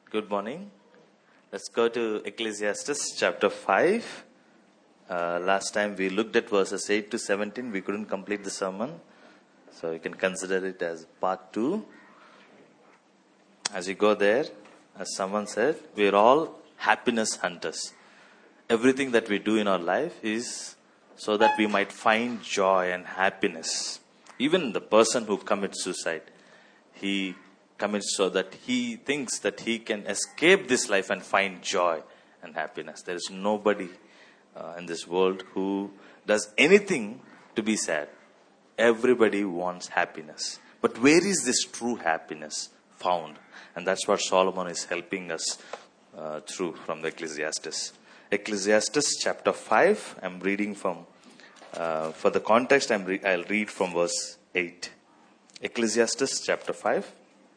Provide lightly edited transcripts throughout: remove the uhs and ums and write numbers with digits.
Good morning. Let's go to Ecclesiastes chapter 5. Last time we looked at verses 8 to 17. We couldn't complete the sermon. So you can consider it as part 2. As you go there, as someone said, we're all happiness hunters. Everything that we do in our life is so that we might find joy and happiness. Even the person who commits suicide, he commits so that he thinks that he can escape this life and find joy and happiness. There is nobody in this world who does anything to be sad. Everybody wants happiness. But where is this true happiness found? And that's what Solomon is helping us through from the Ecclesiastes. Ecclesiastes chapter 5, I'm reading from, for the context, I'll read from verse 8. Ecclesiastes chapter 5.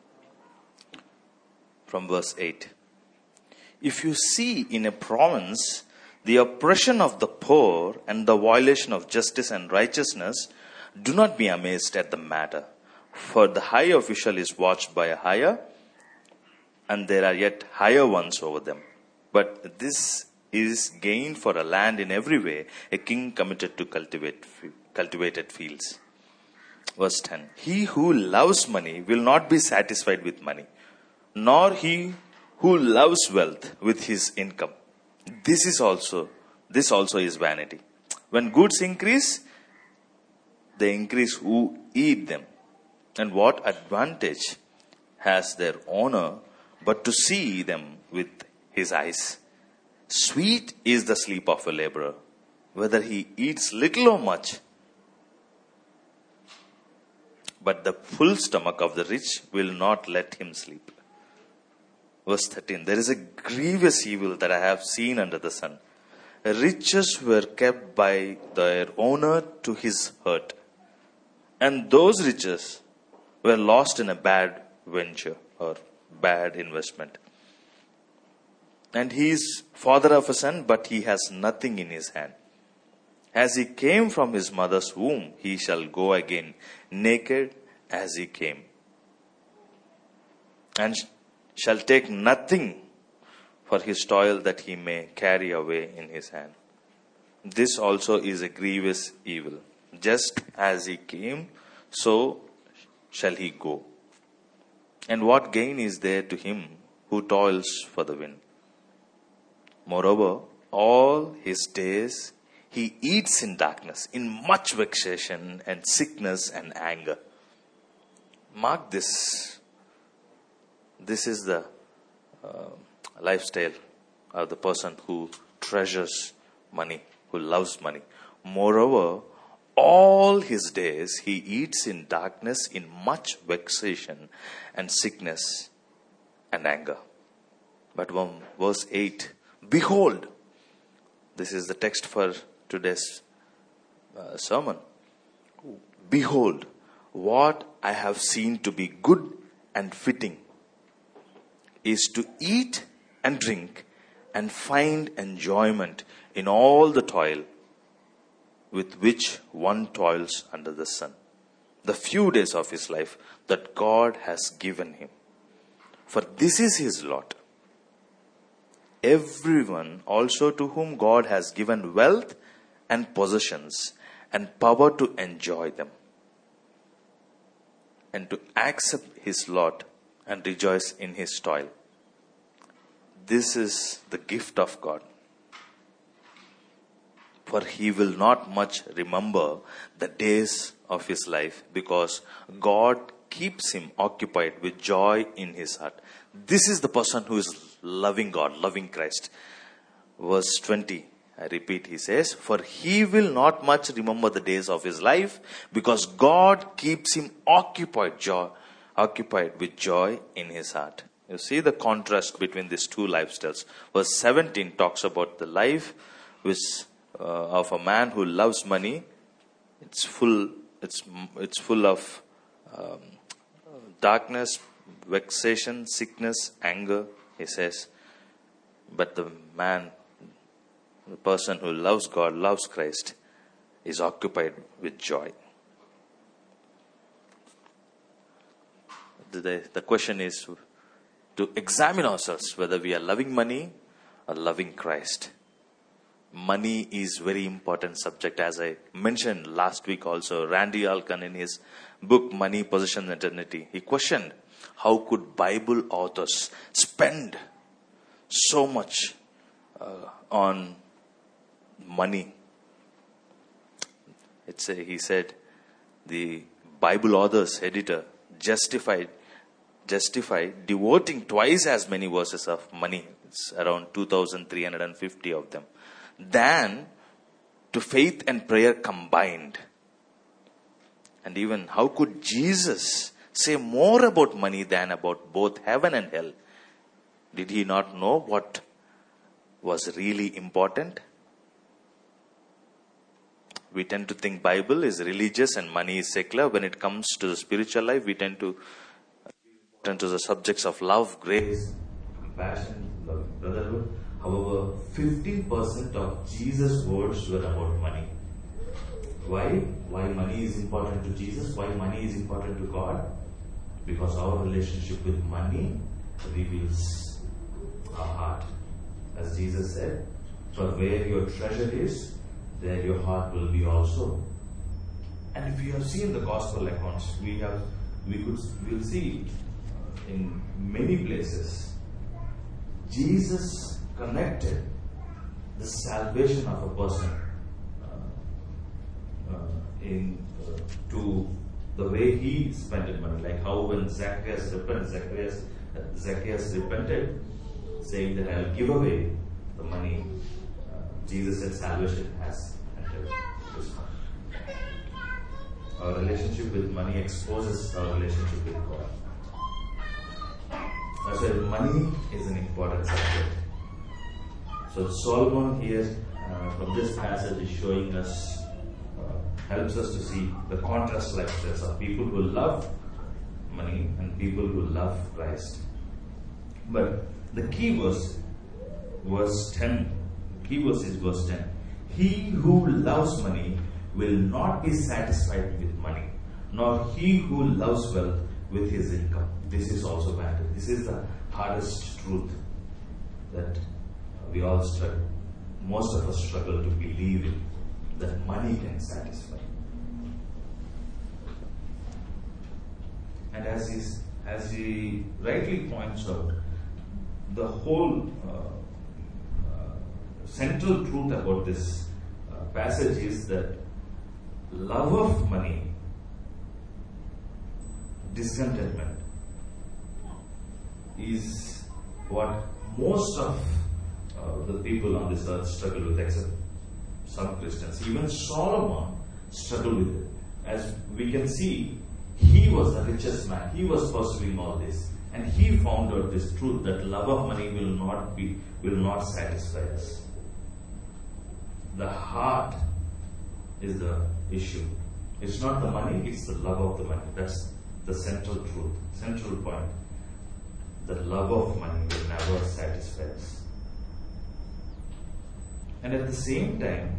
From verse 8. If you see in a province the oppression of the poor and the violation of justice and righteousness, do not be amazed at the matter. For the high official is watched by a higher, and there are yet higher ones over them. But this is gain for a land in every way, a king committed to cultivated fields. Verse 10. He who loves money will not be satisfied with money, nor he who loves wealth with his income. This also is vanity. When goods increase, they increase who eat them. And what advantage has their owner but to see them with his eyes? Sweet is the sleep of a laborer, whether he eats little or much. But the full stomach of the rich will not let him sleep. Verse 13, there is a grievous evil that I have seen under the sun. Riches were kept by their owner to his hurt, and those riches were lost in a bad venture or bad investment. And he is father of a son, but he has nothing in his hand. As he came from his mother's womb, he shall go again naked as he came, and shall take nothing for his toil that he may carry away in his hand. This also is a grievous evil. Just as he came, so shall he go. And what gain is there to him who toils for the wind? Moreover, all his days he eats in darkness, in much vexation and sickness and anger. Mark this. This is the lifestyle of the person who treasures money, who loves money. Moreover, all his days he eats in darkness, in much vexation and sickness and anger. But verse 8, behold, this is the text for today's sermon. Behold, what I have seen to be good and fitting is to eat and drink and find enjoyment in all the toil with which one toils under the sun, the few days of his life that God has given him. For this is his lot. Everyone also to whom God has given wealth and possessions and power to enjoy them, and to accept his lot and rejoice in his toil. This is the gift of God. For he will not much remember the days of his life, because God keeps him occupied with joy in his heart. This is the person who is loving God, loving Christ. Verse 20, I repeat, he says, for he will not much remember the days of his life, because God keeps him occupied with joy in his heart. You see the contrast between these two lifestyles. Verse 17 talks about the life of a man who loves money. It's full of darkness, vexation, sickness, anger, he says. But the person who loves God, loves Christ, is occupied with joy. The question is, to examine ourselves whether we are loving money or loving Christ. Money is very important subject, as I mentioned last week also. Randy Alkan, in his book Money, Possession and Eternity, he questioned how could Bible authors spend so much on money. He said the Bible authors, editor, justified devoting twice as many verses of money, it's around 2,350 of them, than to faith and prayer combined. And even how could Jesus say more about money than about both heaven and hell? Did he not know what was really important? We tend to think Bible is religious and money is secular. When it comes to the spiritual life, we tend to turn to the subjects of love, grace, compassion, love, brotherhood. However, 50% of Jesus' words were about money. Why? Why money is important to Jesus? Why money is important to God? Because our relationship with money reveals our heart. As Jesus said, for where your treasure is, there your heart will be also. And if you have seen the gospel accounts, we'll see in many places, Jesus connected the salvation of a person to the way he spent money. Like how when Zacchaeus repented, saying that I'll give away the money, Jesus said salvation has entered his heart. Our relationship with money exposes our relationship with God. That's why money is an important subject. So Solomon here from this passage is showing us, helps us to see the contrast like this of people who love money and people who love Christ. But the key verse, verse 10, key verse is verse 10. He who loves money will not be satisfied with money, nor he who loves wealth with his income. This is also matter. This is the hardest truth that we all struggle. Most of us struggle to believe in, that money can satisfy. And as he rightly points out, the whole central truth about this passage is that love of money, discontentment, is what most of the people on this earth struggle with, except some Christians. Even Solomon struggled with it. As we can see, he was the richest man. He was pursuing all this. And he found out this truth that love of money will not satisfy us. The heart is the issue. It's not the money, it's the love of the money. That's the central truth, central point. The love of money will never satisfy us. And at the same time,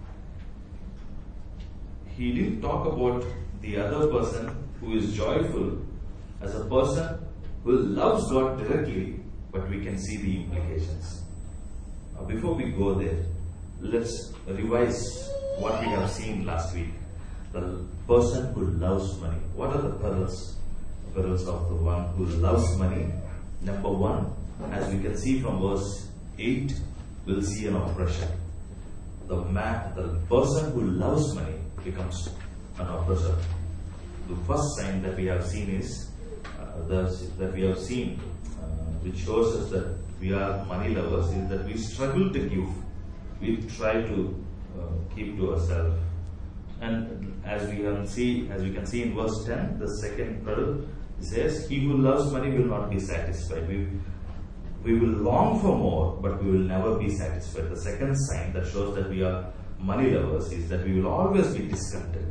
he didn't talk about the other person who is joyful as a person who loves God directly, but we can see the implications. Before we go there, let's revise what we have seen last week. The person who loves money. What are the perils? The perils of the one who loves money. Number one, as we can see from verse 8, we'll see an oppression. The person who loves money becomes an oppressor. The first sign that we have seen is which shows us that we are money lovers, is that we struggle to give. We try to keep to ourselves. And as we can see in verse 10, the second peril says, he who loves money will not be satisfied. We will long for more, but we will never be satisfied. The second sign that shows that we are money lovers is that we will always be discontent.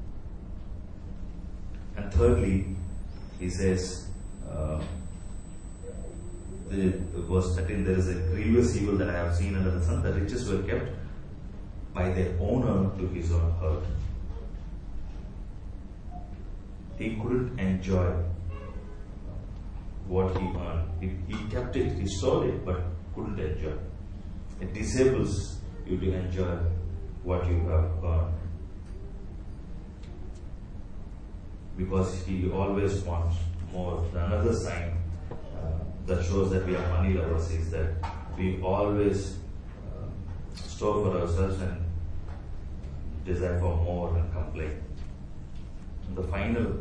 And thirdly, he says, verse 13, there is a grievous evil that I have seen under the sun. The riches were kept by their owner to his own hurt. He couldn't enjoy what he earned. He kept it, he stole it, but couldn't enjoy. It disables you to enjoy what you have earned. Because he always wants more. Another sign that shows that we are money lovers is that we always store for ourselves and desire for more and complain. And the final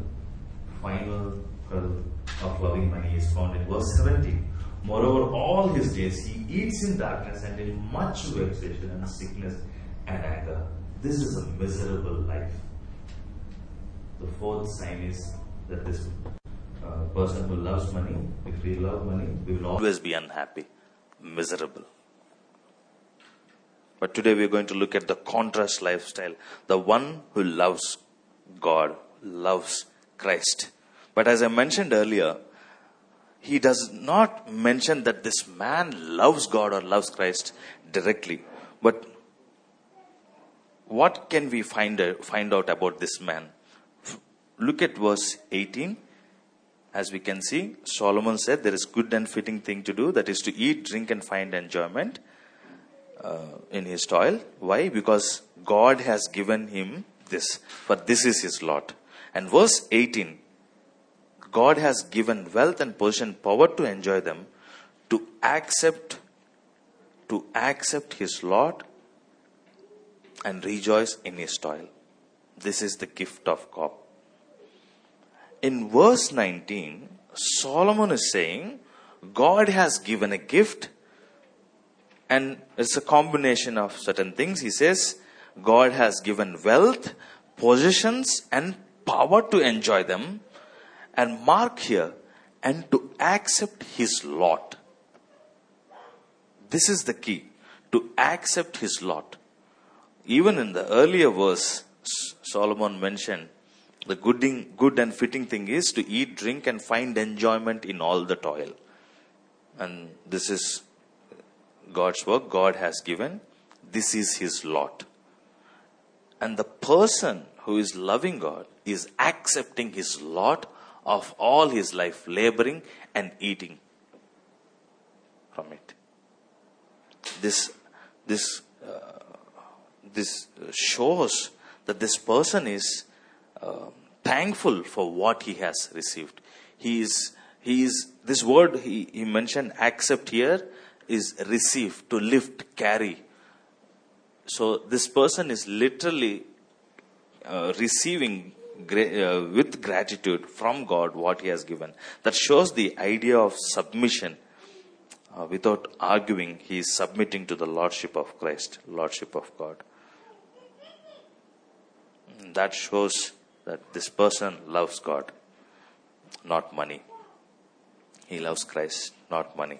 pearl of loving money is found in verse 17. Moreover, all his days he eats in darkness and in much vexation and sickness and anger. This is a miserable life. The fourth sign is that this person who loves money, if we love money, we will always be unhappy, miserable. But today we are going to look at the contrast lifestyle. The one who loves God, loves Christ. But as I mentioned earlier, he does not mention that this man loves God or loves Christ directly. But what can we find out about this man? Look at verse 18. As we can see, Solomon said there is good and fitting thing to do, that is to eat, drink and find enjoyment in his toil. Why? Because God has given him this, for this is his lot. And verse 18, God has given wealth and position, power to enjoy them, to accept his lot and rejoice in his toil. This is the gift of God. In verse 19, Solomon is saying, God has given a gift, and it's a combination of certain things. He says, God has given wealth, possessions, and power to enjoy them, and mark here, and to accept his lot. This is the key, to accept his lot. Even in the earlier verse, Solomon mentioned, the good and fitting thing is to eat, drink, and find enjoyment in all the toil. And this is God's work. God has given. This is his lot. And the person who is loving God is accepting his lot of all his life, laboring and eating from it. This shows that this person is thankful for what he has received. He is this word he mentioned, accept, here is receive, to lift, carry. So this person is literally receiving with gratitude from God what he has given. That shows the idea of submission. Without arguing, he is submitting to the Lordship of Christ, Lordship of God. That shows that this person loves God, not money. He loves Christ, not money.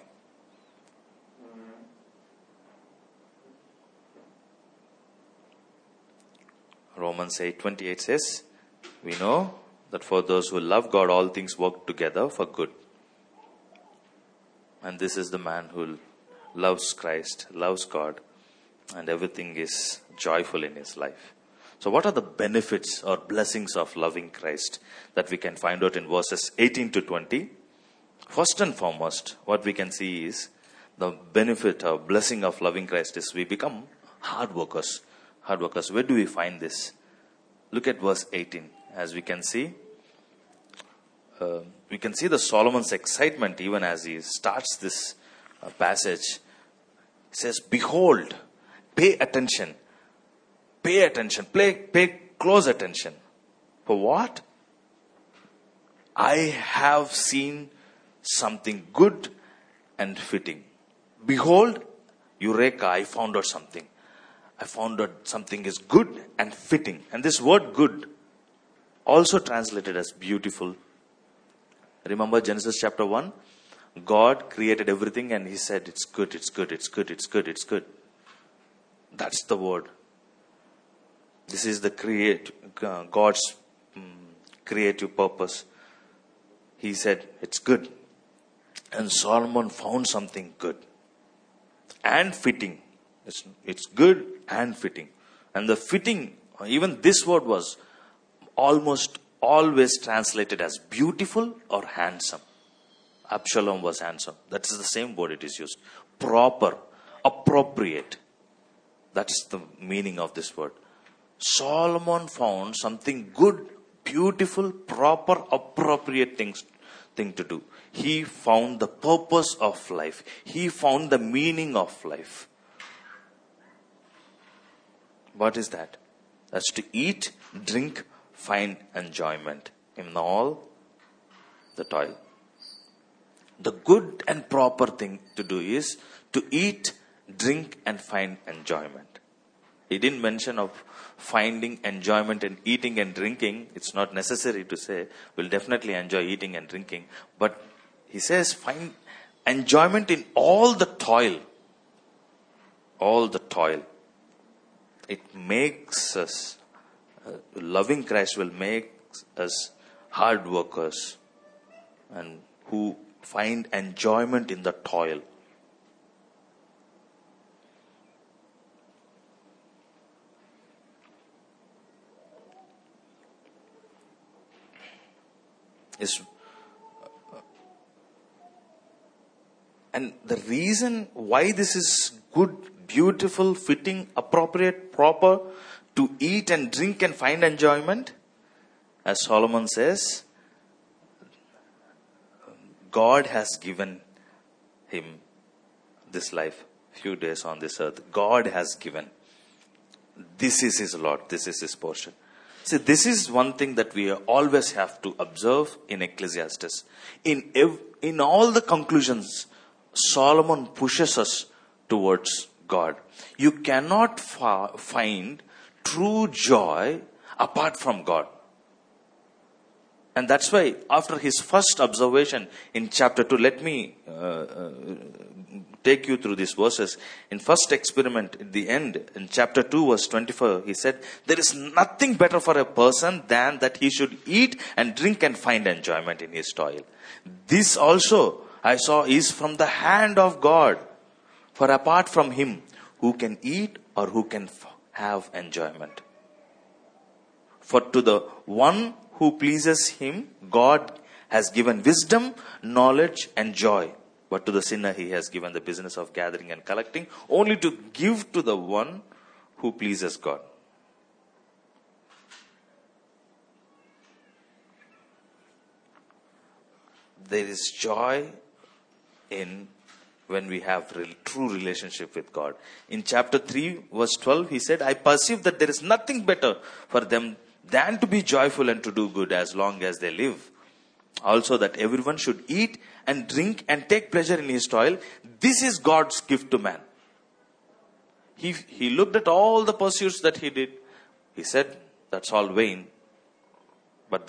Romans 8:28 says, we know that for those who love God, all things work together for good. And this is the man who loves Christ, loves God, and everything is joyful in his life. So what are the benefits or blessings of loving Christ that we can find out in verses 18 to 20? First and foremost, what we can see is the benefit or blessing of loving Christ is we become hard workers. Hard workers. Where do we find this? Look at verse 18. As we can see the Solomon's excitement even as he starts this passage. He says, behold, pay attention, pay close attention. For what? I have seen something good and fitting. Behold, Eureka, I found out something. I found out something is good and fitting. And this word good, also translated as beautiful. Remember Genesis chapter 1? God created everything and he said, it's good, it's good, it's good, it's good, it's good. That's the word. This is the God's creative purpose. He said, it's good. And Solomon found something good and fitting. It's good and fitting. And the fitting, even this word was almost always translated as beautiful or handsome. Absalom was handsome. That is the same word it is used. Proper, appropriate. That is the meaning of this word. Solomon found something good, beautiful, proper, appropriate thing to do. He found the purpose of life. He found the meaning of life. What is that? That's to eat, drink, find enjoyment in all the toil. The good and proper thing to do is to eat, drink, and find enjoyment. He didn't mention of finding enjoyment in eating and drinking. It's not necessary to say. We'll definitely enjoy eating and drinking. But he says find enjoyment in all the toil. All the toil. It makes us, loving Christ will make us hard workers and who find enjoyment in the toil. And the reason why this is good, beautiful, fitting, appropriate, proper to eat and drink and find enjoyment, as Solomon says, God has given him this life, few days on this earth. God has given. This is his lot. This is his portion. See, this is one thing that we always have to observe in Ecclesiastes. In all the conclusions, Solomon pushes us towards God. You cannot find true joy apart from God. And that's why after his first observation in chapter 2, let me take you through these verses. In first experiment, at the end, in chapter 2 verse 24, he said, there is nothing better for a person than that he should eat and drink and find enjoyment in his toil. This also I saw is from the hand of God. For apart from him, who can eat or who can have enjoyment? For to the one who pleases him, God has given wisdom, knowledge, and joy. But to the sinner, he has given the business of gathering and collecting, only to give to the one who pleases God. There is joy in when we have true relationship with God. In chapter 3, verse 12, he said, I perceive that there is nothing better for them than to be joyful and to do good as long as they live. Also that everyone should eat and drink and take pleasure in his toil. This is God's gift to man. He looked at all the pursuits that he did. He said, that's all vain. But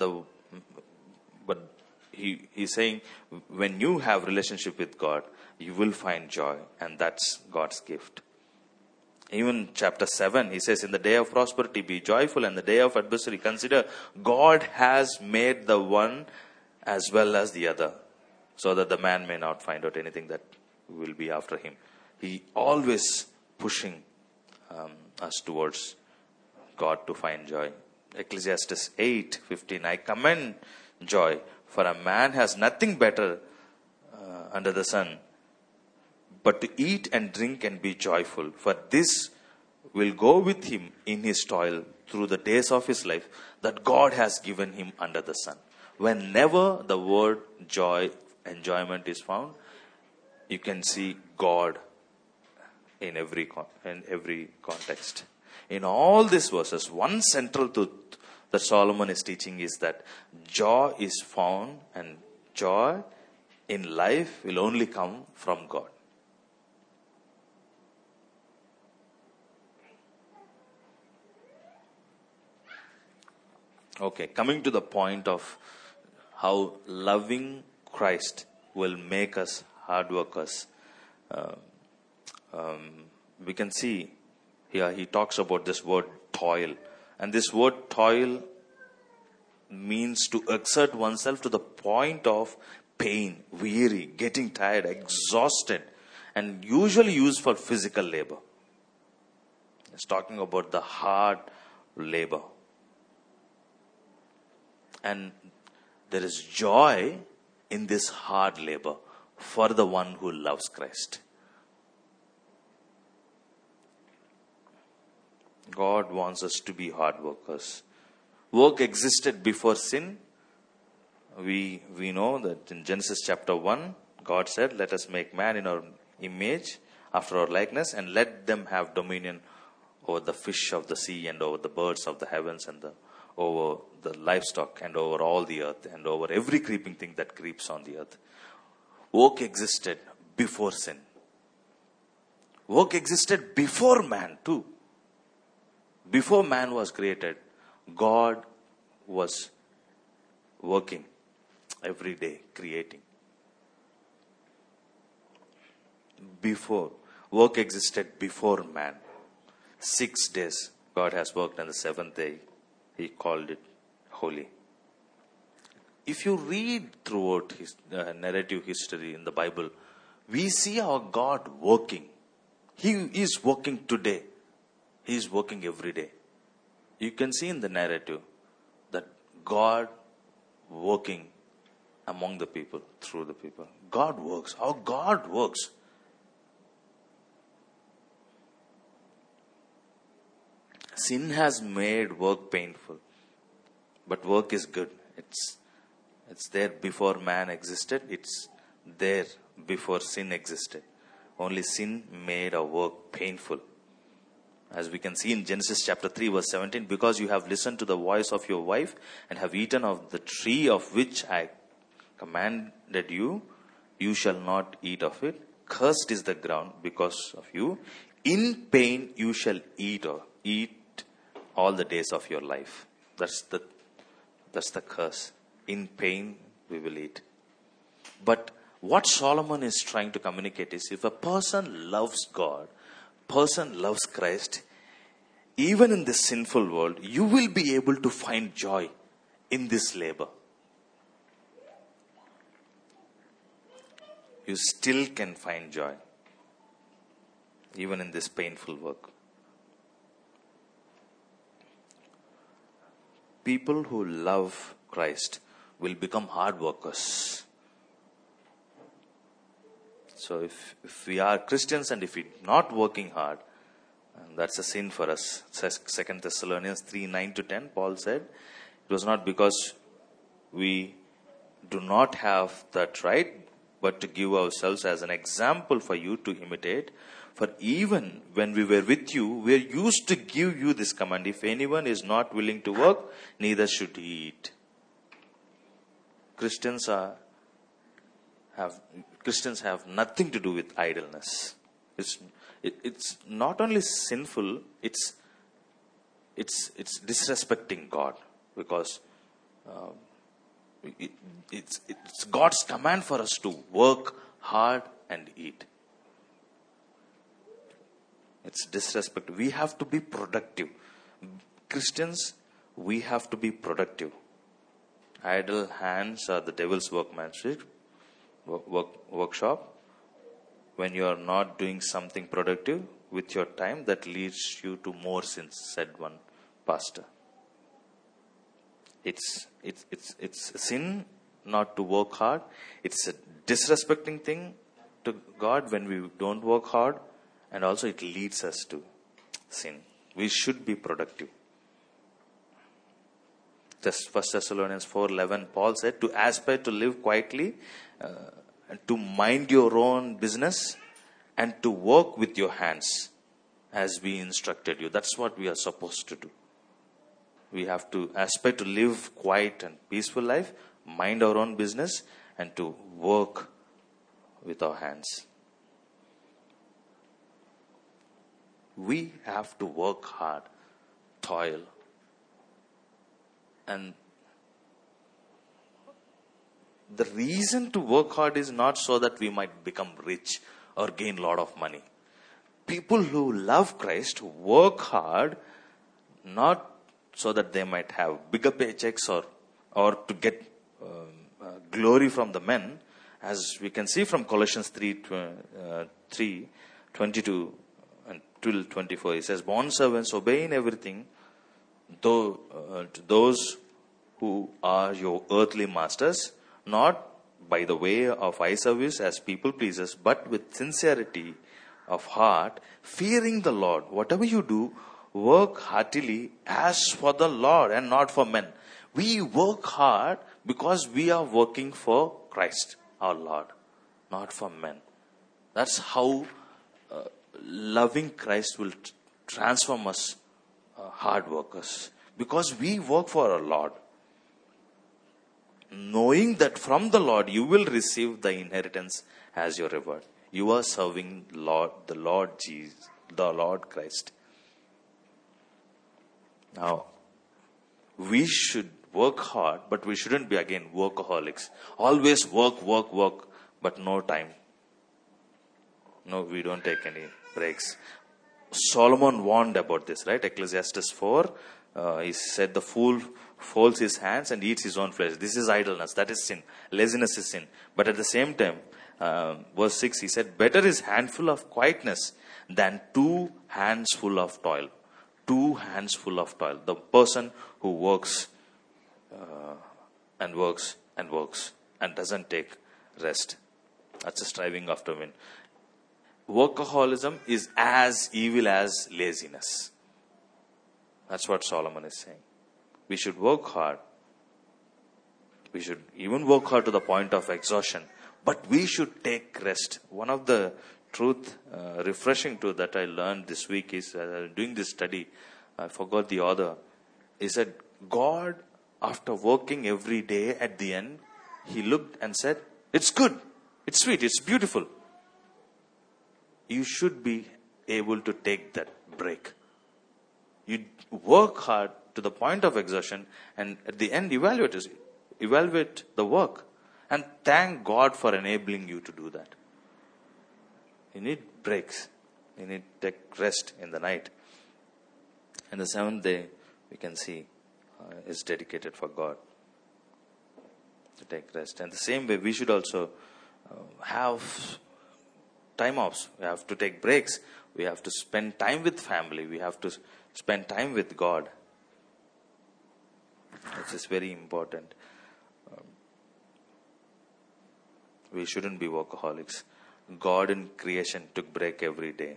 he's saying, when you have relationship with God, you will find joy. And that's God's gift. Even chapter 7, he says, in the day of prosperity, be joyful, and the day of adversity, consider God has made the one as well as the other, so that the man may not find out anything that will be after him. He always pushing us towards God to find joy. Ecclesiastes 8:15, I commend joy, for a man has nothing better under the sun, but to eat and drink and be joyful. For this will go with him in his toil through the days of his life that God has given him under the sun. Whenever the word joy, enjoyment is found, you can see God in every context. In all these verses, one central truth that Solomon is teaching is that joy is found, and joy in life will only come from God. Okay, coming to the point of how loving Christ will make us hard workers. We can see here he talks about this word toil. And this word toil means to exert oneself to the point of pain, weary, getting tired, exhausted, and usually used for physical labor. It's talking about the hard labor. And there is joy in this hard labor for the one who loves Christ. God wants us to be hard workers. Work existed before sin. We know that in Genesis chapter 1, God said, let us make man in our image, after our likeness, and let them have dominion over the fish of the sea and over the birds of the heavens and over the livestock and over all the earth and over every creeping thing that creeps on the earth. Work existed before sin. Work existed before man too. Before man was created, God was working every day, creating. Before, work existed before man. 6 days God has worked, and the 7th day He called it holy. If you read throughout his narrative history in the Bible, we see our God working. He is working today. He is working every day. You can see in the narrative that God working among the people, through the people. God works. Our God works. Sin has made work painful, but work is good. It's there before man existed. It's there before sin existed. Only sin made our work painful. As we can see in Genesis chapter 3 verse 17, because you have listened to the voice of your wife and have eaten of the tree of which I commanded you, you shall not eat of it. Cursed is the ground because of you. In pain you shall eat all the days of your life. That's the curse. In pain we will eat. But what Solomon is trying to communicate is, if a person loves God, person loves Christ, even in this sinful world, you will be able to find joy in this labor. You still can find joy even in this painful work. People who love Christ will become hard workers. So if we are Christians and if we're not working hard, that's a sin for us. 2 Thessalonians 3, 9-10, Paul said, it was not because we do not have that right, but to give ourselves as an example for you to imitate. For even when we were with you, we used to give you this command: if anyone is not willing to work, neither should he eat. Christians have nothing to do with idleness. It's not only sinful, it's disrespecting God, because it's God's command for us to work hard and eat. It's disrespect. We have to be productive. Christians, we have to be productive. Idle hands are the devil's workmanship, workshop. When you are not doing something productive with your time, that leads you to more sins, said one pastor. It's sin not to work hard. It's a disrespecting thing to God when we don't work hard, and also it leads us to sin. We should be productive. 1 Thessalonians 4:11, Paul said, to aspire to live quietly, to mind your own business, and to work with your hands as we instructed you. That's what we are supposed to do. We have to aspire to live quiet and peaceful life, mind our own business, and to work with our hands. We have to work hard, toil. And the reason to work hard is not so that we might become rich or gain a lot of money. People who love Christ work hard not so that they might have bigger paychecks or to get glory from the men, as we can see from Colossians 3:22 and 12:24. It says, bondservants, obey in everything to those who are your earthly masters, not by the way of eye service as people pleasers, but with sincerity of heart, fearing the Lord. Whatever you do, work heartily as for the Lord and not for men. We work hard because we are working for Christ, our Lord, not for men. That's how loving Christ will transform us, hard workers. Because we work for our Lord. Knowing that from the Lord you will receive the inheritance as your reward. You are serving the Lord Jesus, the Lord Christ. Now, we should work hard, but we shouldn't be again workaholics. Always work, but no time. No, we don't take any breaks. Solomon warned about this, right? Ecclesiastes 4, he said the fool folds his hands and eats his own flesh. This is idleness, that is sin. Laziness is sin. But at the same time, verse 6, he said, better is handful of quietness than 2 hands full of toil. 2 hands full of toil. The person who works and works and works and doesn't take rest. That's a striving after win. Workaholism is as evil as laziness. That's what Solomon is saying. We should work hard. We should even work hard to the point of exhaustion. But we should take rest. One of the refreshing truth that I learned this week is, doing this study, I forgot the author, he said, God, after working every day at the end, he looked and said, it's good, it's sweet, it's beautiful. You should be able to take that break. You work hard to the point of exhaustion, and at the end evaluate the work. And thank God for enabling you to do that. You need breaks. You need to take rest in the night. And the 7th day, we can see, is dedicated for God. To take rest. And the same way, we should also have time offs. We have to take breaks. We have to spend time with family. We have to spend time with God. This is very important. We shouldn't be workaholics. God in creation took break every day.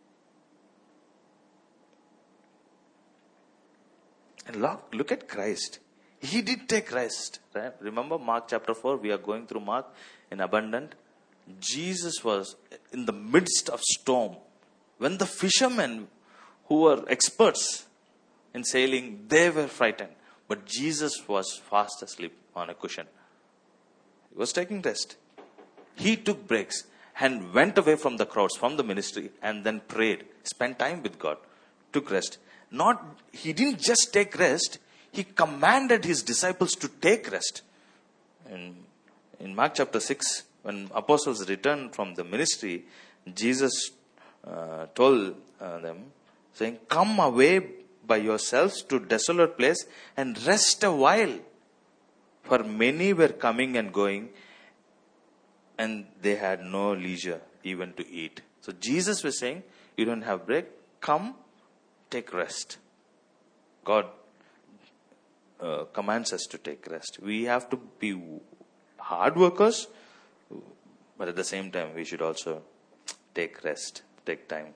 And look at Christ. He did take rest. Right? Remember Mark chapter 4, we are going through Mark in abundant. Jesus was in the midst of storm. When the fishermen who were experts in sailing, they were frightened. But Jesus was fast asleep on a cushion. He was taking rest. He took breaks and went away from the crowds, from the ministry, and then prayed, spent time with God, took rest. He didn't just take rest, he commanded his disciples to take rest. In Mark chapter 6, when apostles returned from the ministry, Jesus told them, saying, come away by yourselves to desolate place and rest a while. For many were coming and going, and they had no leisure even to eat. So Jesus was saying, you don't have break, come, take rest. God commands us to take rest. We have to be hard workers, but at the same time, we should also take rest, take time.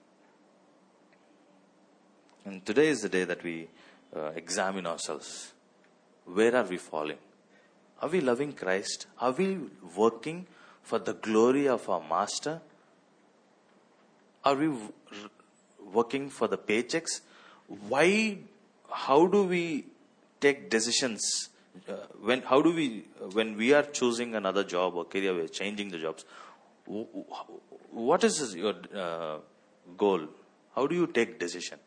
And today is the day that we examine ourselves. Where are we falling? Are we loving Christ? Are we working for the glory of our Master? Are we working for the paychecks? How do we take decisions? When we are choosing another job or career, we're changing the jobs. What is your goal? How do you take decision?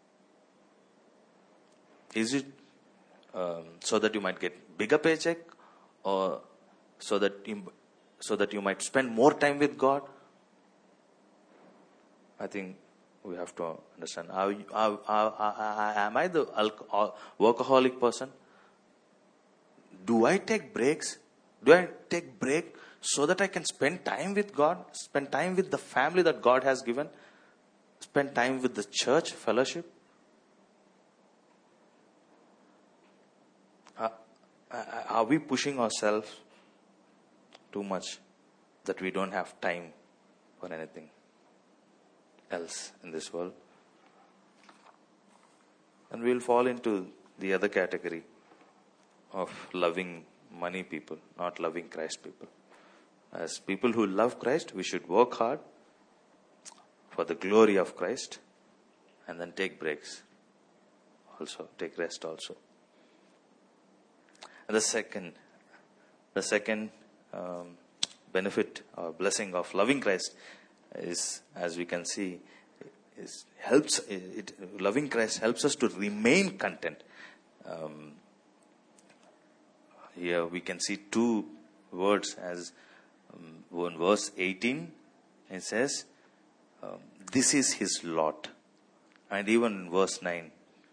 Is it so that you might get bigger paycheck, or so that you might spend more time with God? I think we have to understand. Am I the workaholic person? Do I take breaks? Do I take break so that I can spend time with God, spend time with the family that God has given, spend time with the church fellowship? Are we pushing ourselves too much that we don't have time for anything else in this world. And we'll fall into the other category of loving money people, not loving Christ people. As people who love Christ, we should work hard for the glory of Christ and then take breaks also, take rest also. And the second benefit or blessing of loving Christ is, as we can see, loving Christ helps us to remain content. Here we can see two words as in verse 18 it says, this is his lot. And even in verse 9,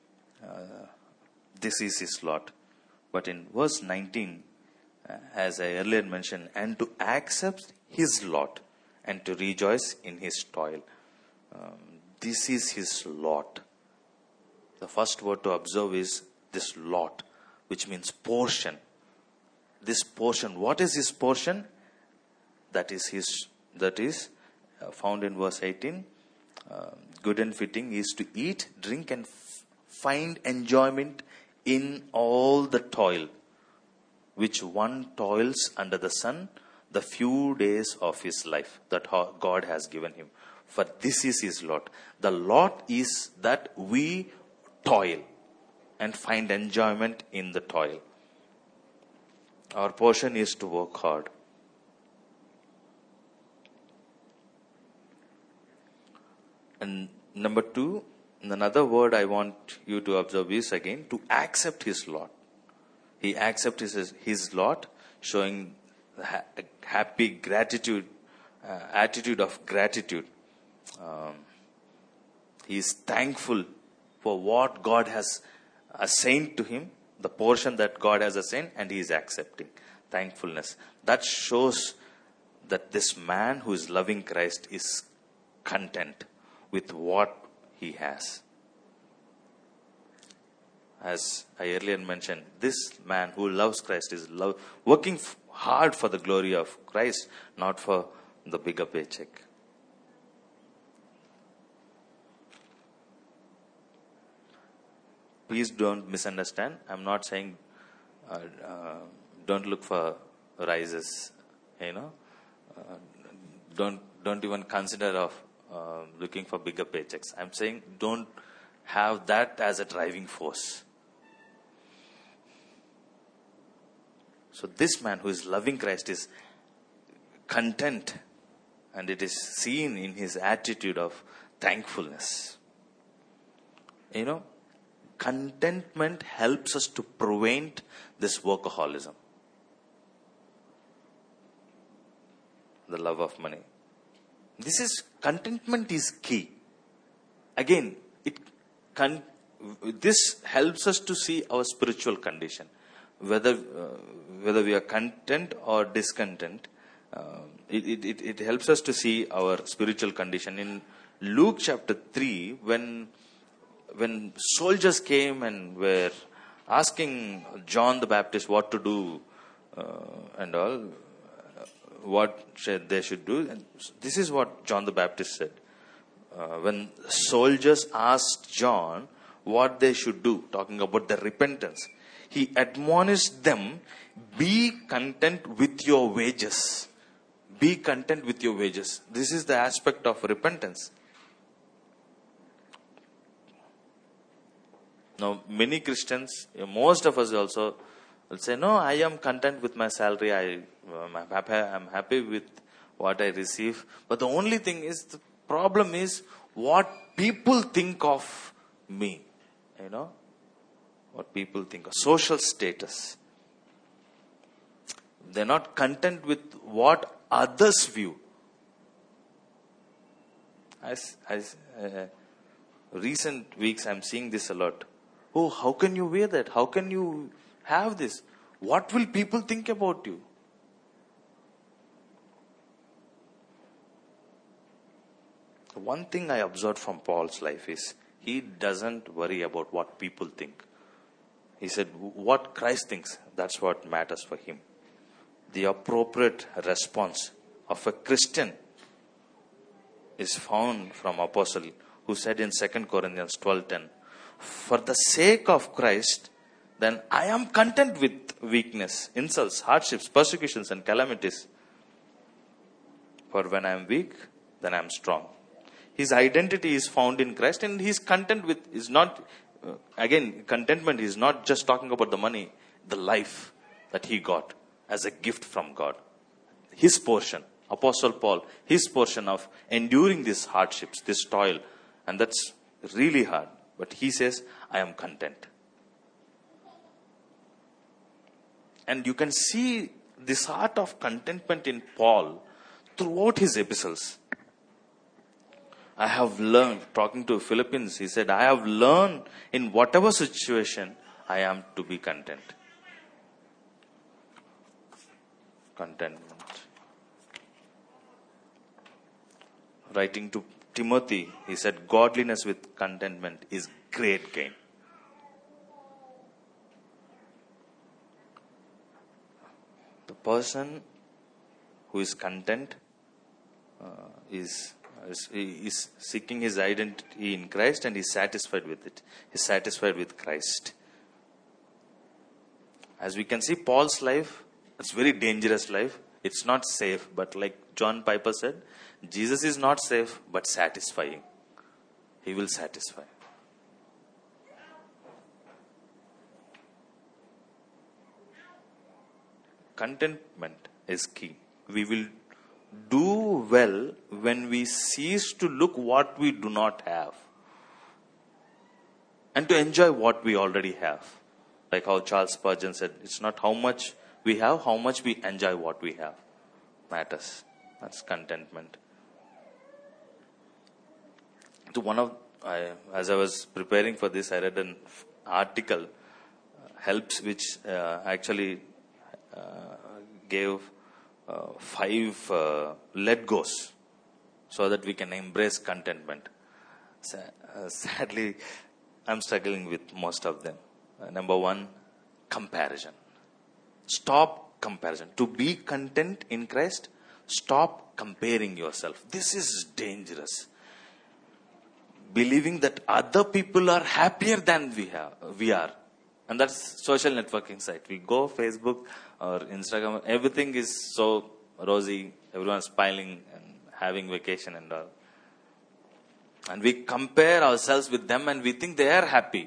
this is his lot. But in verse 19, as I earlier mentioned, and to accept his lot and to rejoice in his toil. This is his lot. The first word to observe is this lot, which means portion. This portion, what is his portion? That is found in verse 18. Good and fitting is to eat, drink, and find enjoyment in all the toil which one toils under the sun the few days of his life that God has given him. For this is his lot. The lot is that we toil and find enjoyment in the toil. Our portion is to work hard. And number two, another word I want you to observe is again to accept his lot. He accepts his lot, showing a happy gratitude, attitude of gratitude. He is thankful for what God has assigned to him, the portion that God has assigned, and he is accepting thankfulness. That shows that this man who is loving Christ is content with what he has. As I earlier mentioned, this man who loves Christ is working hard for the glory of Christ, not for the bigger paycheck. Please don't misunderstand. I'm not saying don't look for rises. Don't even consider of looking for bigger paychecks. I'm saying don't have that as a driving force. So this man who is loving Christ is content, and it is seen in his attitude of thankfulness. Contentment helps us to prevent this workaholism, the love of money. Contentment is key. Again, this helps us to see our spiritual condition, whether we are content or discontent. It helps us to see our spiritual condition. In Luke chapter 3, when soldiers came and were asking John the Baptist what to do and all, what they should do, and this is what John the Baptist said. When soldiers asked John what they should do, talking about the repentance, he admonished them, be content with your wages. Be content with your wages. This is the aspect of repentance. Now, many Christians, most of us also will say, no, I am content with my salary. I'm happy with what I receive. But the only thing is, the problem is what people think of me. What people think of social status. They're not content with what others view. As recent weeks, I'm seeing this a lot. Oh, how can you wear that? How can you have this? What will people think about you? One thing I observed from Paul's life is he doesn't worry about what people think. He said, what Christ thinks, that's what matters for him. the appropriate response of a Christian is found from Apostle, who said in 2 Corinthians 12:10, "For the sake of Christ, then I am content with weakness, insults, hardships, persecutions, and calamities. For when I am weak, then I am strong." His identity is found in Christ, and he's content with, is not, again, contentment is not just talking about the money, the life that he got as a gift from God. His portion, Apostle Paul, his portion of enduring these hardships, this toil, and that's really hard. But he says, I am content. And you can see this heart of contentment in Paul throughout his epistles. I have learned, talking to Philippians, he said, I have learned in whatever situation I am to be content. Contentment. Writing to Timothy, he said, godliness with contentment is great gain. The person who is content is seeking his identity in Christ, and is satisfied with it. He's satisfied with Christ. As we can see, Paul's life, it's very dangerous life. It's not safe, but like John Piper said, Jesus is not safe, but satisfying. He will satisfy. Contentment is key. We will do well when we cease to look what we do not have and to enjoy what we already have. Like how Charles Spurgeon said, it's not how much we have, how much we enjoy what we have matters. That's contentment. As I was preparing for this, I read an article, helps, which actually gave 5 let goes so that we can embrace contentment. Sadly, I'm struggling with most of them. Number 1, comparison. Stop comparison. To be content in Christ, stop comparing yourself. This is dangerous. Believing that other people are happier than we are. And that's social networking site. We go Facebook or Instagram, everything is so rosy, everyone's smiling and having vacation and all. And we compare ourselves with them and we think they are happy.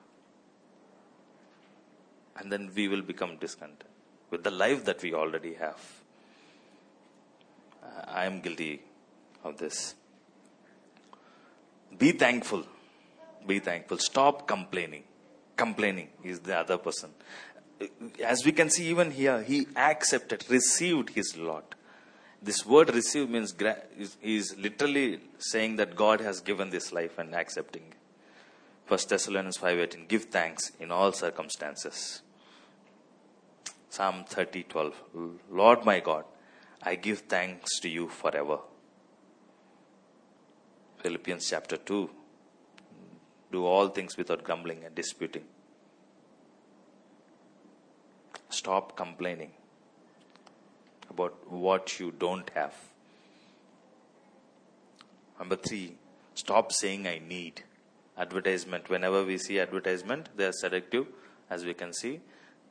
And then we will become discontent with the life that we already have. I am guilty of this. Be thankful. Be thankful. Stop complaining. Complaining is the other person. As we can see even here, he accepted, received his lot. This word receive means is literally saying that God has given this life and accepting. 1 Thessalonians 5:18, give thanks in all circumstances. Psalm 30:12, Lord my God, I give thanks to you forever. Philippians chapter 2, do all things without grumbling and disputing. Stop complaining about what you don't have. Number 3, stop saying I need. Advertisement. Whenever we see advertisement, they are seductive, as we can see.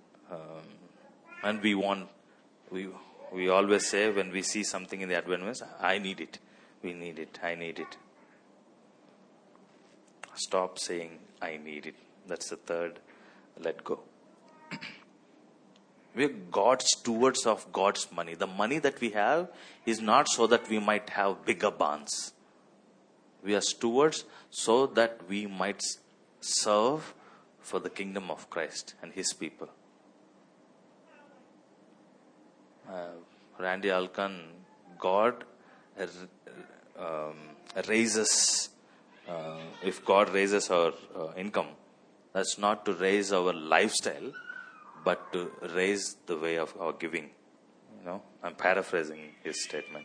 And we always say when we see something in the advertisement, I need it. We need it. I need it. Stop saying I need it. That's the third. Let go. We are God's stewards of God's money. The money that we have is not so that we might have bigger barns. We are stewards so that we might serve for the kingdom of Christ and His people. Randy Alkan, God raises, if God raises our income, that's not to raise our lifestyle, but to raise the way of our giving. I'm paraphrasing his statement.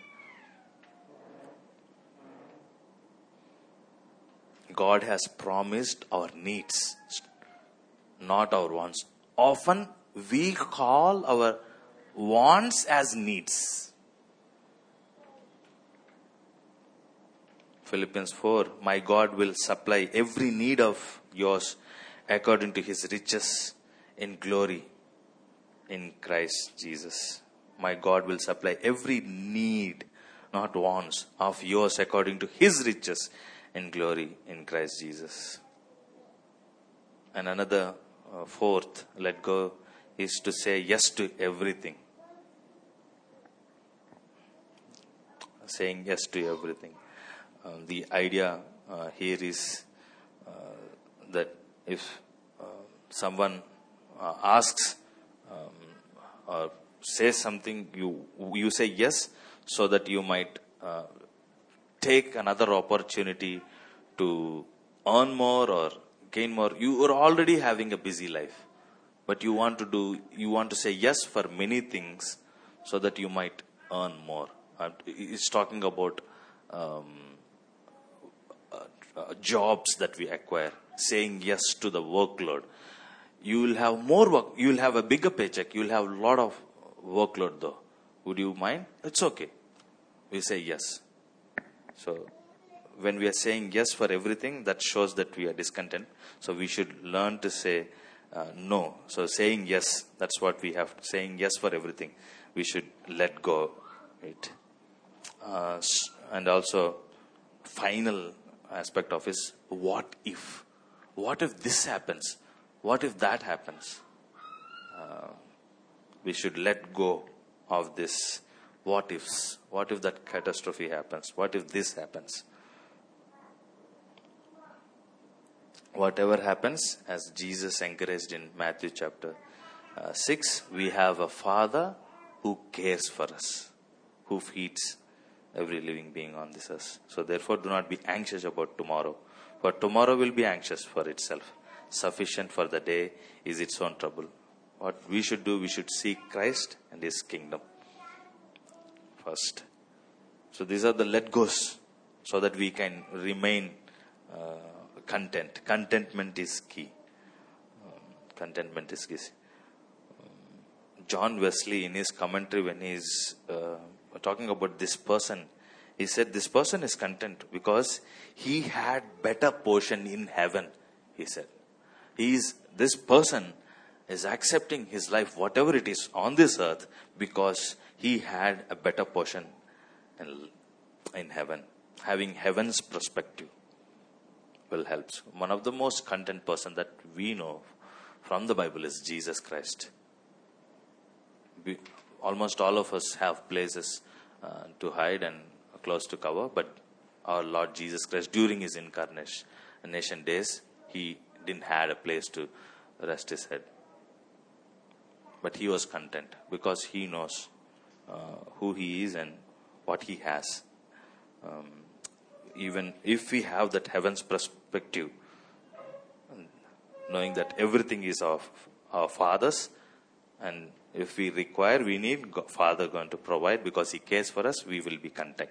God has promised our needs, not our wants. Often we call our wants as needs. Philippians 4, my God will supply every need of yours according to his riches in glory in Christ Jesus. My God will supply every need, not wants, of yours according to his riches in glory in Christ Jesus. And another fourth, let go, is to say yes to everything. Saying yes to everything. The idea here is that if someone asks or says something, you say yes, so that you might take another opportunity to earn more or gain more. You are already having a busy life, but you want to say yes for many things so that you might earn more. It's talking about jobs that we acquire, saying yes to the workload. You will have more work, you will have a bigger paycheck, you will have a lot of workload though. Would you mind? It's okay. We say yes. So when we are saying yes for everything, that shows that we are discontent. So we should learn to say no. So saying yes, that's what we have. Saying yes for everything. We should let go it. And also, final aspect of is, what if? What if this happens? What if that happens? We should let go of this what ifs. What if that catastrophe happens? What if this happens? Whatever happens, as Jesus encouraged in Matthew chapter 6, we have a Father who cares for us, who feeds every living being on this earth. So therefore, do not be anxious about tomorrow, for tomorrow will be anxious for itself. Sufficient for the day is its own trouble. What we should do, we should seek Christ and his kingdom first. So these are the let goes, so that we can remain content. Contentment is key. Contentment is key. John Wesley, in his commentary, when he is talking about this person, he said this person is content because he had better portion in heaven. He said, this person is accepting his life, whatever it is on this earth, because he had a better portion in heaven. Having heaven's perspective will help. One of the most content person that we know from the Bible is Jesus Christ. Almost all of us have places to hide and clothes to cover, but our Lord Jesus Christ, during his incarnation days, he didn't have a place to rest his head. But he was content because he knows who he is and what he has. Even if we have that heaven's perspective, knowing that everything is of our Father's, and if we require, we need Father going to provide because he cares for us, we will be content.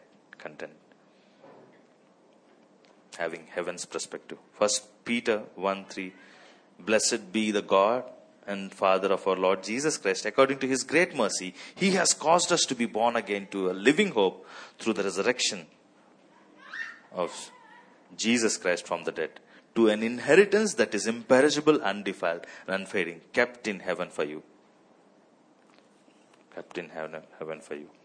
Having heaven's perspective. 1 Peter 1:3, blessed be the God and Father of our Lord Jesus Christ. According to his great mercy, he has caused us to be born again to a living hope through the resurrection of Jesus Christ from the dead, to an inheritance that is imperishable, undefiled, and unfading, kept in heaven for you. Kept in heaven for you.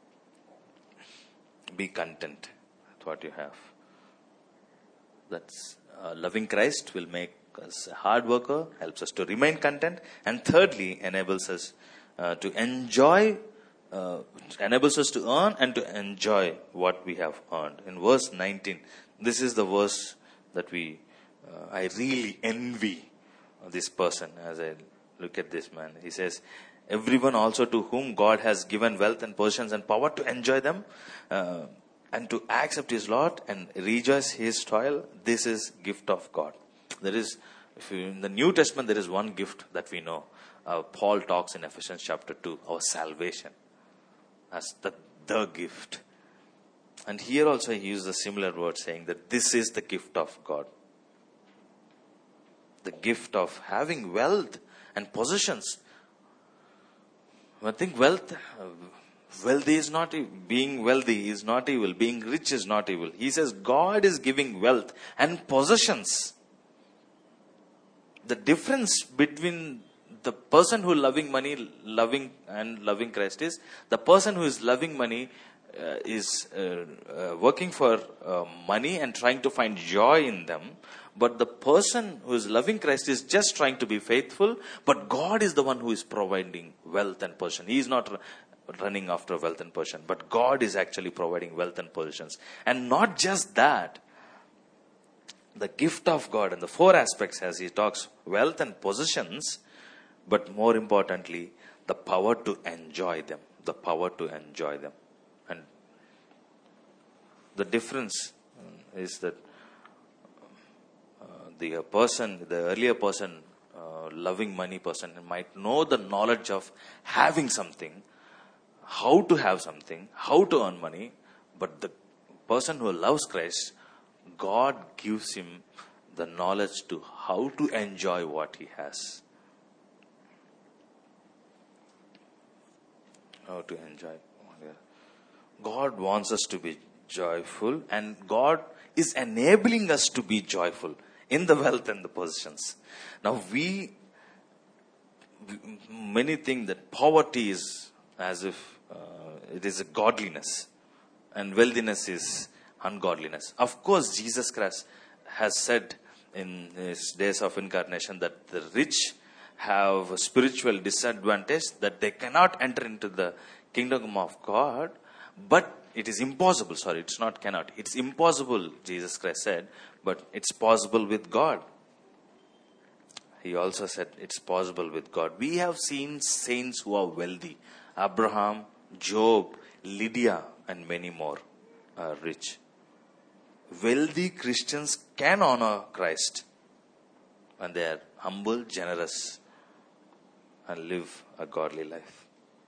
Be content with what you have. That's loving Christ will make us a hard worker, helps us to remain content, and thirdly, enables us to enjoy, enables us to earn and to enjoy what we have earned. In verse 19, this is the verse that I really envy this person as I look at this man. He says, everyone also to whom God has given wealth and possessions and power to enjoy them and to accept his lot and rejoice his toil, this is gift of God. There is, in the New Testament, there is one gift that we know. Paul talks in Ephesians chapter 2, our salvation as the gift. And here also he uses a similar word, saying that this is the gift of God. The gift of having wealth and possessions. I think wealthy is not evil. Being wealthy is not evil. Being rich is not evil. He says God is giving wealth and possessions. The difference between the person who loving money, loving Christ is the person who is loving money is working for money and trying to find joy in them. But the person who is loving Christ is just trying to be faithful. But God is the one who is providing wealth and possession. He is not running after wealth and possession, but God is actually providing wealth and possessions. And not just that, the gift of God and the four aspects as he talks, wealth and possessions, but more importantly, the power to enjoy them. The power to enjoy them. And the difference is that the earlier person, loving money person, might know the knowledge of having something, how to have something, how to earn money. But the person who loves Christ, God gives him the knowledge to how to enjoy what he has. How to enjoy. God wants us to be joyful, and God is enabling us to be joyful in the wealth and the possessions. Now many think that poverty is as if it is a godliness and wealthiness is ungodliness. Of course, Jesus Christ has said in his days of incarnation that the rich have a spiritual disadvantage, that they cannot enter into the kingdom of God. But it is impossible. Sorry, it's not cannot. It's impossible, Jesus Christ said, but it's possible with God. He also said it's possible with God. We have seen saints who are wealthy. Abraham, Job, Lydia, and many more are rich. Wealthy Christians can honor Christ and they are humble, generous, and live a godly life.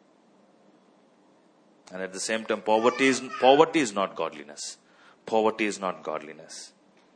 And at the same time, poverty is not godliness. Poverty is not godliness.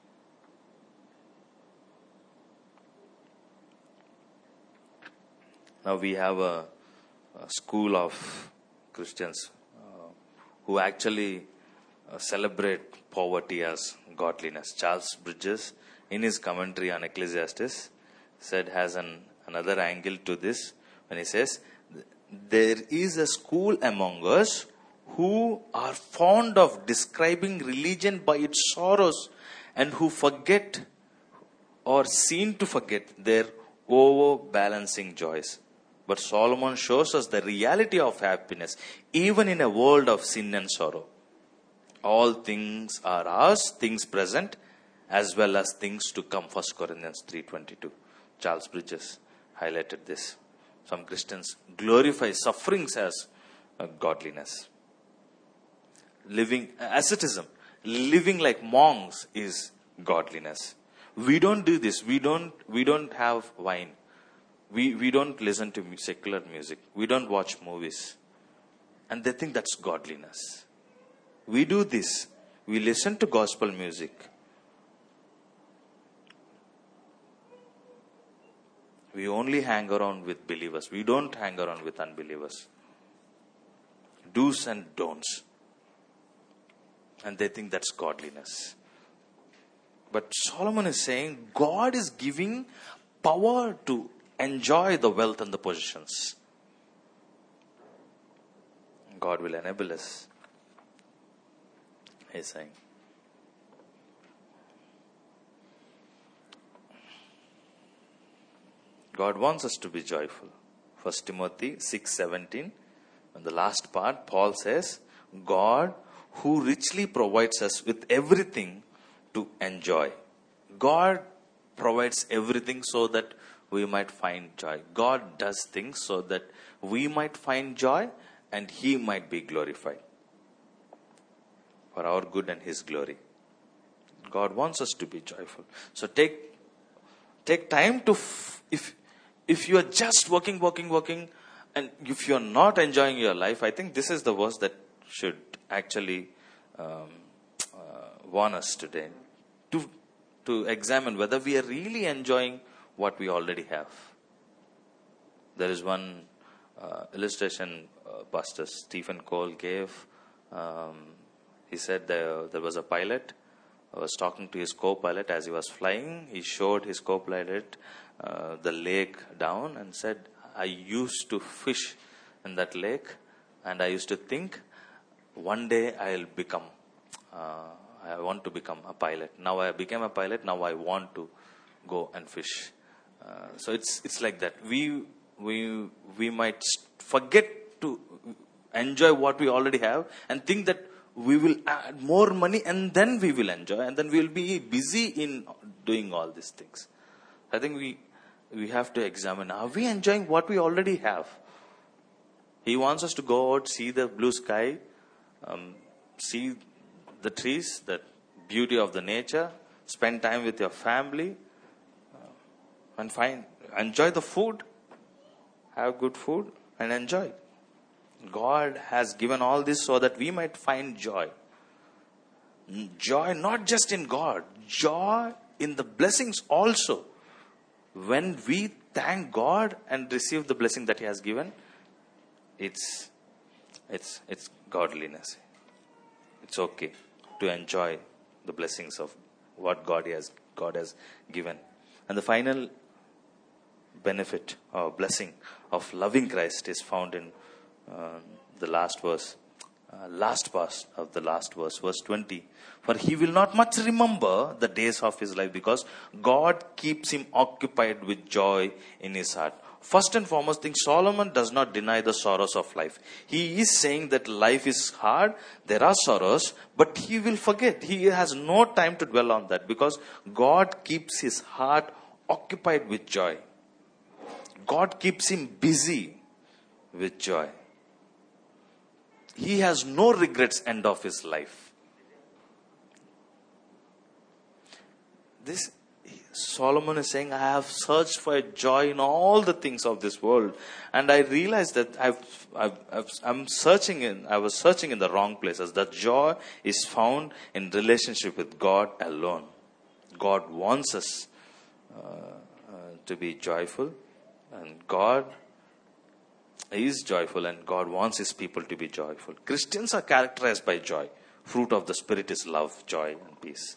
Now we have a school of Christians who actually celebrate poverty as godliness. Charles Bridges, in his commentary on Ecclesiastes, has another angle to this when he says, there is a school among us who are fond of describing religion by its sorrows and who forget or seem to forget their overbalancing joys. But Solomon shows us the reality of happiness even in a world of sin and sorrow. All things are ours, things present as well as things to come. 1 Corinthians 3:22. Charles Bridges highlighted this. Some Christians glorify sufferings as godliness. Living asceticism, living like monks is godliness. We don't do this. We don't have wine. We don't listen to secular music. We don't watch movies. And they think that's godliness. We do this. We listen to gospel music. We only hang around with believers. We don't hang around with unbelievers. Do's and don'ts. And they think that's godliness. But Solomon is saying God is giving power to enjoy the wealth and the possessions. God will enable us. He's saying. God wants us to be joyful. 1 Timothy 6:17. And the last part, Paul says, God who richly provides us with everything to enjoy. God provides everything so that we might find joy. God does things so that we might find joy and He might be glorified. For our good and His glory. God wants us to be joyful. So take time to, if you are just working, and if you are not enjoying your life, I think this is the verse that should actually warn us today. To examine whether we are really enjoying what we already have. There is one illustration Pastor Stephen Cole gave. He said there was a pilot who was talking to his co-pilot as he was flying. He showed his co-pilot the lake down and said, I used to fish in that lake, and I used to think one day I want to become a pilot. Now I became a pilot. Now I want to go and fish. So it's like that. We might forget to enjoy what we already have and think that we will add more money and then we will enjoy, and then we will be busy in doing all these things. I think we have to examine, are we enjoying what we already have? He wants us to go out, see the blue sky, see the trees, the beauty of the nature, spend time with your family, and enjoy the food, have good food and enjoy. God has given all this so that we might find joy. Joy not just in God, joy in the blessings also. When we thank God and receive the blessing that He has given, it's godliness. It's okay to enjoy the blessings of what God has given. And the final benefit or blessing of loving Christ is found in the last verse, last part of the last verse, verse 20. For he will not much remember the days of his life, because God keeps him occupied with joy in his heart. First and foremost thing, Solomon does not deny the sorrows of life. He is saying that life is hard, there are sorrows, but he will forget. He has no time to dwell on that, because God keeps his heart occupied with joy. God keeps him busy with joy. He has no regrets end of his life. This Solomon is saying, I have searched for joy in all the things of this world, and I realized that I was searching in the wrong places. That joy is found in relationship with God alone. God wants us to be joyful, and God is joyful, and God wants His people to be joyful. Christians are characterized by joy. Fruit of the Spirit is love, joy, and peace.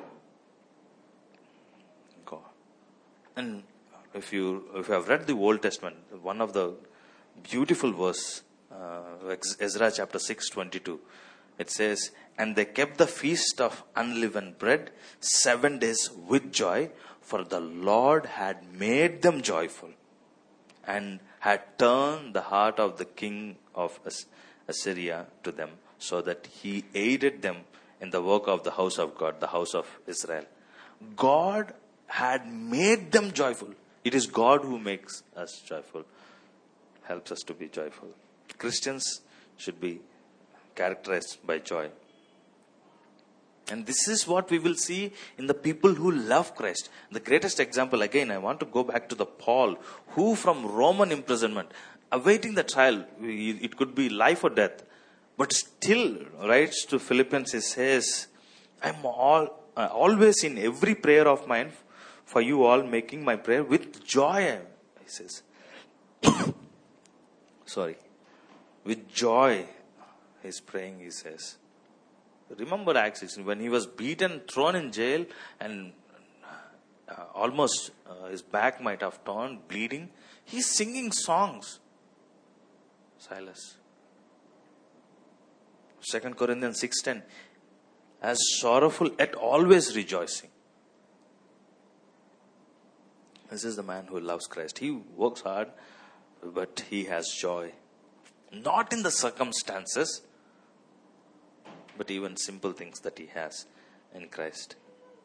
God. And if you have read the Old Testament, one of the beautiful verse, Ezra chapter 6:22, it says, and they kept the feast of unleavened bread 7 days with joy, for the Lord had made them joyful, and had turned the heart of the king of Assyria to them, so that he aided them in the work of the house of God, the house of Israel. God had made them joyful. It is God who makes us joyful, helps us to be joyful. Christians should be characterized by joy. And this is what we will see in the people who love Christ. The greatest example, again, I want to go back to the Paul, who from Roman imprisonment, awaiting the trial, it could be life or death, but still writes to Philippians, he says, I'm always in every prayer of mine for you all, making my prayer with joy, he says. With joy, he's praying, he says. Remember Acts 16, when he was beaten, thrown in jail, and almost his back might have turned, bleeding. He's singing songs. Silas. 2 Corinthians 6:10, as sorrowful yet always rejoicing. This is the man who loves Christ. He works hard, but he has joy. Not in the circumstances, but even simple things that he has in Christ.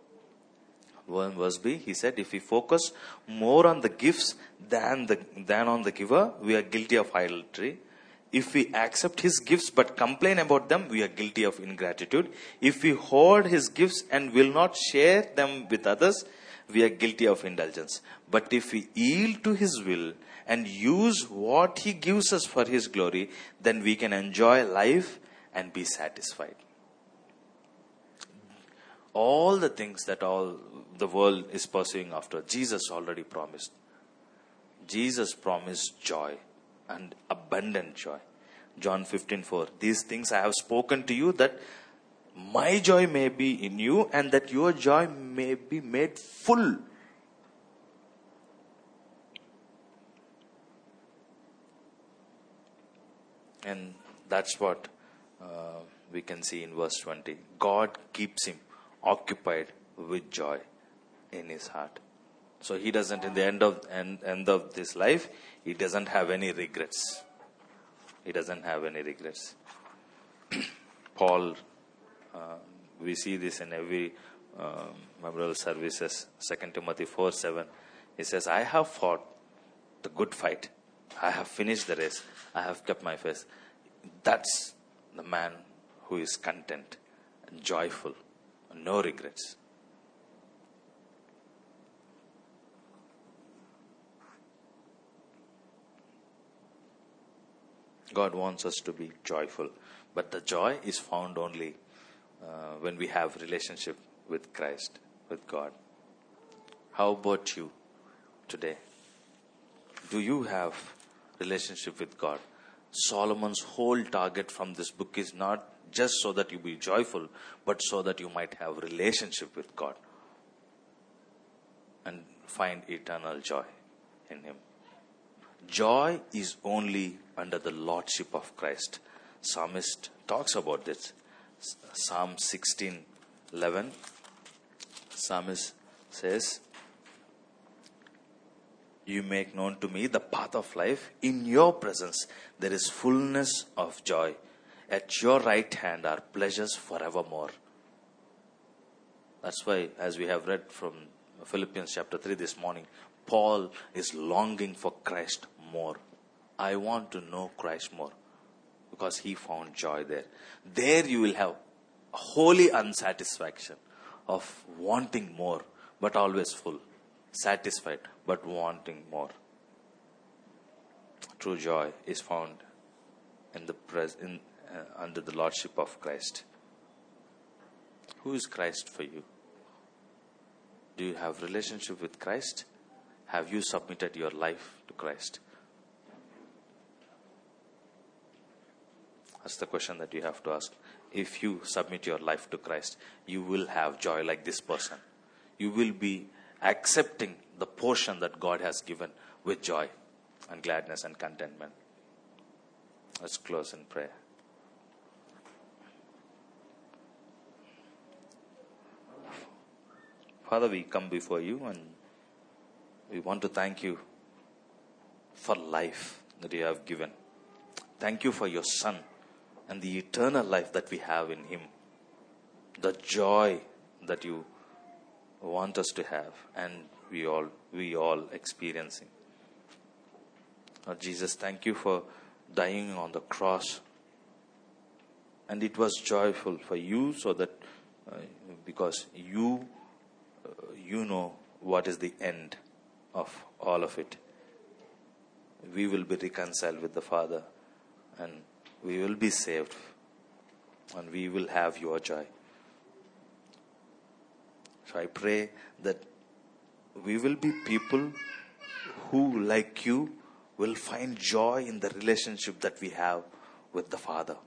Verse B, he said, if we focus more on the gifts than on the giver, we are guilty of idolatry. If we accept his gifts but complain about them, we are guilty of ingratitude. If we hoard his gifts and will not share them with others, we are guilty of indulgence. But if we yield to his will and use what he gives us for his glory, then we can enjoy life and be satisfied. All the things that all the world is pursuing after, Jesus already promised. Jesus promised joy. and abundant joy. John 15:4. These things I have spoken to you, that my joy may be in you and that your joy may be made full. And that's what we can see in verse 20. God keeps him occupied with joy in his heart. So he doesn't, in the end of this life, he doesn't have any regrets. He doesn't have any regrets. Paul, we see this in every memorial services. 2 Timothy 4:7. He says, I have fought the good fight. I have finished the race. I have kept my faith. That's the man who is content and joyful, and no regrets. God wants us to be joyful, but the joy is found only when we have relationship with Christ, with God. How about you today? Do you have relationship with God? Solomon's whole target from this book is not just so that you be joyful, but so that you might have relationship with God and find eternal joy in him. Joy is only under the lordship of Christ. Psalmist talks about this. Psalm 16:11. Psalmist says, you make known to me the path of life. In your presence there is fullness of joy. At your right hand are pleasures forevermore. That's why, as we have read from Philippians chapter 3 this morning, Paul is longing for Christ more. I want to know Christ more, because he found joy there. There you will have holy unsatisfaction of wanting more, but always full. Satisfied, but wanting more. True joy is found in under the lordship of Christ. Who is Christ for you? Do you have relationship with Christ? Have you submitted your life to Christ? That's the question that you have to ask. If you submit your life to Christ, you will have joy like this person. You will be accepting the portion that God has given with joy and gladness and contentment. Let's close in prayer. Father, we come before you and we want to thank you for life that you have given. Thank you for your Son and the eternal life that we have in him. The joy that you want us to have, and we all experiencing. Lord Jesus, thank you for dying on the cross. And it was joyful for you, so that because you know what is the end of all of it. We will be reconciled with the Father, and we will be saved, and we will have your joy. So I pray that we will be people who, like you, will find joy in the relationship that we have with the Father.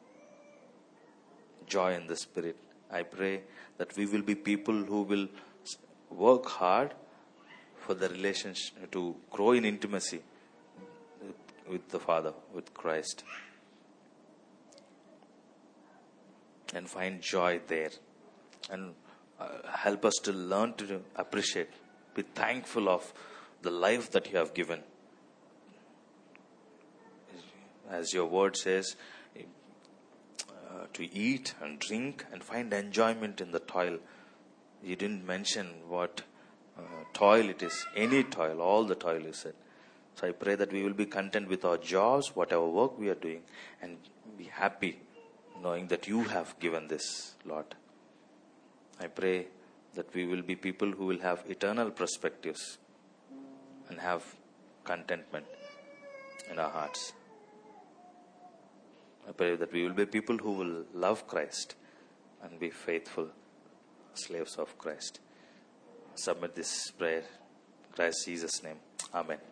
Joy in the Spirit. I pray that we will be people who will work hard for the relationship, to grow in intimacy with the Father, with Christ, and find joy there. And help us to learn to appreciate, be thankful of the life that you have given. As your word says, to eat and drink and find enjoyment in the toil. You didn't mention what toil it is. Any toil, all the toil is said. So I pray that we will be content with our jobs, whatever work we are doing, and be happy knowing that you have given this, Lord. I pray that we will be people who will have eternal perspectives and have contentment in our hearts. I pray that we will be people who will love Christ and be faithful slaves of Christ. Submit this prayer in Christ Jesus' name. Amen.